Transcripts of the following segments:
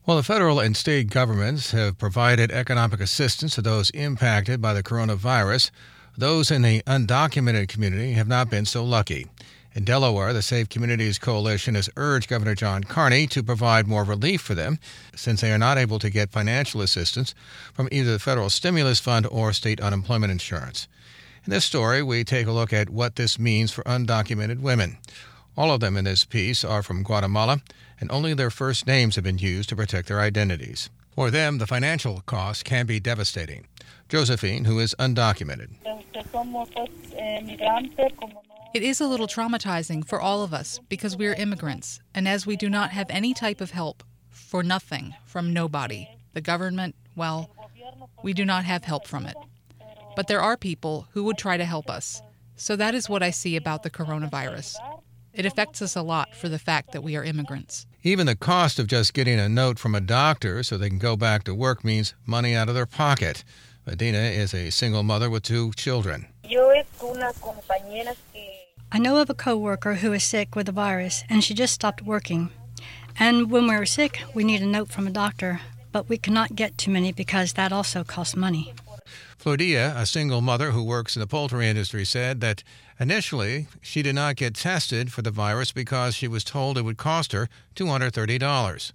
Well, the federal and state governments have provided economic assistance to those impacted by the coronavirus. Those in the undocumented community have not been so lucky. In Delaware, the Safe Communities Coalition has urged Governor John Carney to provide more relief for them since they are not able to get financial assistance from either the federal stimulus fund or state unemployment insurance. In this story, we take a look at what this means for undocumented women. All of them in this piece are from Guatemala, and only their first names have been used to protect their identities. For them, the financial costs can be devastating. Josephine, who is undocumented. It is a little traumatizing for all of us because we are immigrants, and as we do not have any type of help, for nothing, from nobody, the government, well, we do not have help from it. But there are people who would try to help us. So that is what I see about the coronavirus. It affects us a lot for the fact that we are immigrants. Even the cost of just getting a note from a doctor so they can go back to work means money out of their pocket. Medina is a single mother with 2 children. I know of a coworker who is sick with the virus, and she just stopped working. And when we were sick, we need a note from a doctor, but we cannot get too many because that also costs money. Flodia, a single mother who works in the poultry industry, said that initially she did not get tested for the virus because she was told it would cost her $230.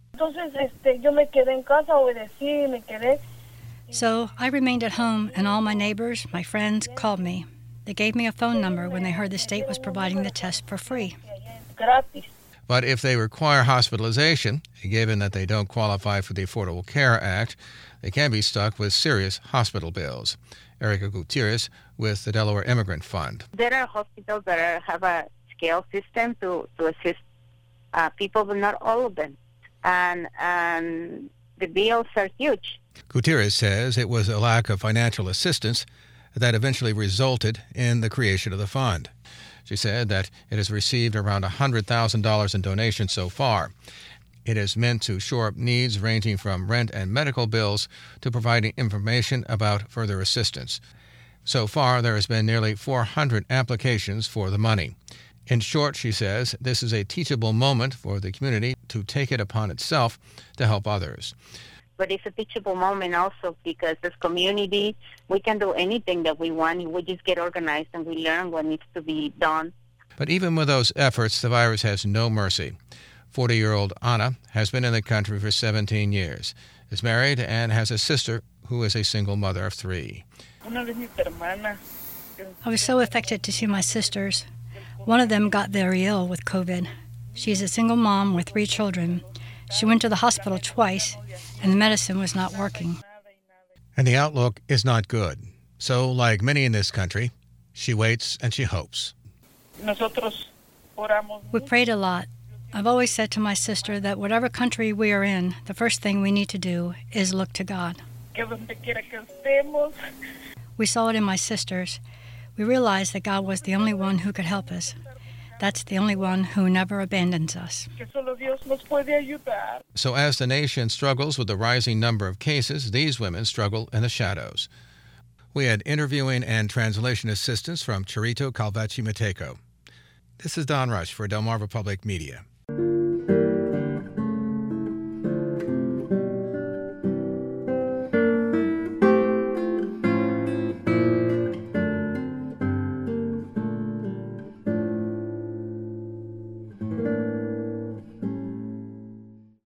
So I remained at home, and all my neighbors, my friends, called me. They gave me a phone number when they heard the state was providing the test for free. But if they require hospitalization, given that they don't qualify for the Affordable Care Act, they can be stuck with serious hospital bills. Erica Gutierrez with the Delaware Immigrant Fund. There are hospitals that have a scale system to assist people, but not all of them. And the bills are huge. Gutierrez says it was a lack of financial assistance that eventually resulted in the creation of the fund. She said that it has received around $100,000 in donations so far. It is meant to shore up needs ranging from rent and medical bills to providing information about further assistance. So far, there has been nearly 400 applications for the money. In short, she says, this is a teachable moment for the community to take it upon itself to help others. But it's a teachable moment also because as community, we can do anything that we want. We just get organized and we learn what needs to be done. But even with those efforts, the virus has no mercy. 40-year-old Anna has been in the country for 17 years, is married, and has a sister who is a single mother of 3. I was so affected to see my sisters. One of them got very ill with COVID. She's a single mom with 3 children. She went to the hospital twice, and the medicine was not working. And the outlook is not good. So, like many in this country, she waits and she hopes. We prayed a lot. I've always said to my sister that whatever country we are in, the first thing we need to do is look to God. We saw it in my sisters. We realized that God was the only one who could help us. That's the only one who never abandons us. So as the nation struggles with the rising number of cases, these women struggle in the shadows. We had interviewing and translation assistance from Charito Calvachi Mateco. This is Don Rush for Delmarva Public Media.